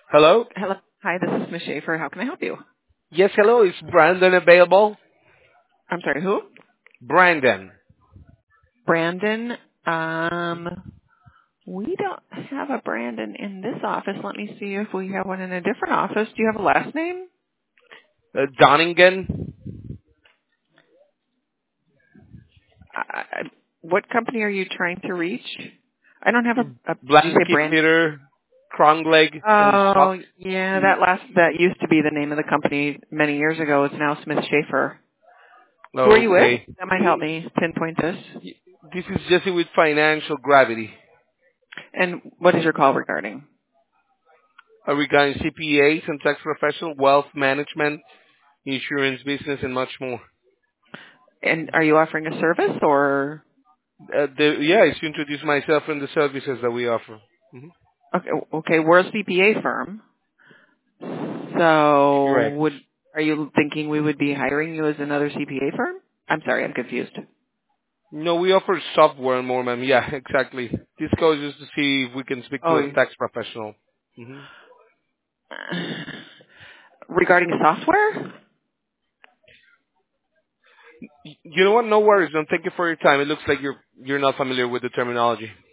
Hello? Hello. Hi, this is Miss Schaefer. How can I help you? Yes, hello. Is Brandon available? I'm sorry, who? Brandon. Brandon. We don't have a Brandon in this office. Let me see if we have one in a different office. Do you have a last name? Doningen? What company are you trying to reach? I don't have did you say Blanket Brand? Peter? Krongleg from Stock? Oh, yeah, that used to be the name of the company many years ago. It's now Smith Schaefer. Who are you with? Okay. That might help me pinpoint this. This is Jesse with Financial Gravity. And what is your call regarding? Regarding CPAs and tax professional, wealth management, insurance business, and much more. And are you offering a service or? It's to introduce myself and the services that we offer. Mhm. Okay, we're a CPA firm. So Correct. are you thinking we would be hiring you as another CPA firm? I'm sorry, I'm confused. No, we offer software and more, ma'am. Yeah, exactly. This call is just to see if we can speak to a Oh, tax professional. Hmm. regarding software? You know what? No worries. Don't thank you for your time. It looks like you're not familiar with the terminology.